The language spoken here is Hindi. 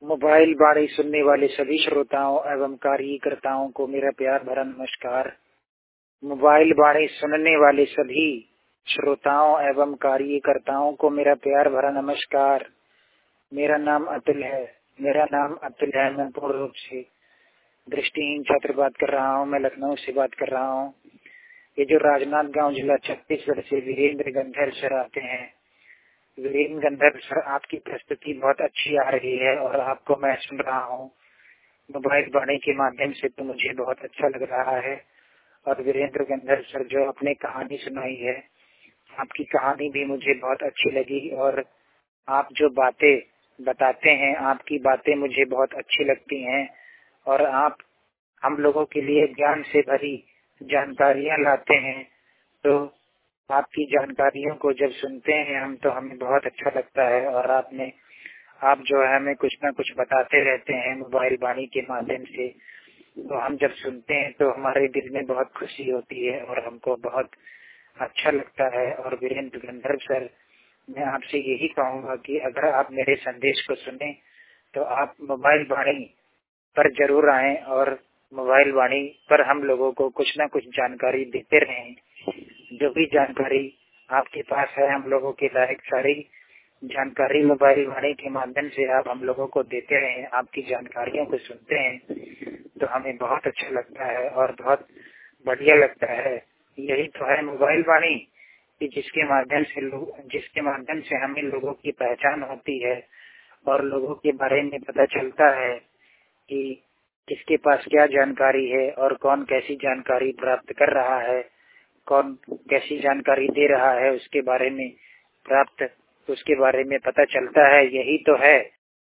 मोबाइल बाणी सुनने वाले सभी श्रोताओं एवं कार्यकर्ताओं को मेरा प्यार भरा नमस्कार। मोबाइल बाणी सुनने वाले सभी श्रोताओं एवं कार्यकर्ताओं को मेरा प्यार भरा नमस्कार। मेरा नाम अतुल है। मैं पूर्ण रूप से दृष्टिहीन छात्र बात कर रहा हूँ। मैं लखनऊ से बात कर रहा हूँ। ये जो राजनांदगांव जिला छत्तीसगढ़ से वीरेंद्र गंधर सर आते हैं। वीरेंद्र गंधर सर, आपकी प्रस्तुति बहुत अच्छी आ रही है और आपको मैं सुन रहा हूँ मोबाइल बाणी के माध्यम से, तो मुझे बहुत अच्छा लग रहा है। और वीरेंद्र गंधर सर जो अपने कहानी सुनाई है, आपकी कहानी भी मुझे बहुत अच्छी लगी। और आप जो बातें बताते हैं, आपकी बातें मुझे बहुत अच्छी लगती हैं। और आप हम लोगों के लिए ज्ञान से भरी जानकारियां लाते हैं। तो आपकी जानकारियों को जब सुनते हैं हम, तो हमें बहुत अच्छा लगता है। और आप जो है हमें कुछ न कुछ बताते रहते हैं मोबाइल बाणी के माध्यम से, तो हम जब सुनते हैं तो हमारे दिल में बहुत खुशी होती है और हमको बहुत अच्छा लगता है। और वीरेंद्र गंधर्व सर, मैं आपसे यही कहूँगा कि अगर आप मेरे संदेश को सुने तो आप मोबाइल बाणी पर जरूर आएं और मोबाइल बाणी पर हम लोगों को कुछ न कुछ जानकारी देते रहें। जो भी जानकारी आपके पास है, हम लोगों के लायक सारी जानकारी मोबाइल बाणी के माध्यम से आप हम लोगों को देते रहें। आपकी जानकारियों को सुनते हैं तो हमें बहुत अच्छा लगता है और बहुत बढ़िया लगता है। यही तो है मोबाइल बाणी कि जिसके माध्यम से हमें लोगों की पहचान होती है और लोगों के बारे में पता चलता है कि किसके पास क्या जानकारी है और कौन कैसी जानकारी प्राप्त कर रहा है, कौन कैसी जानकारी दे रहा है, उसके बारे में पता चलता है। यही तो है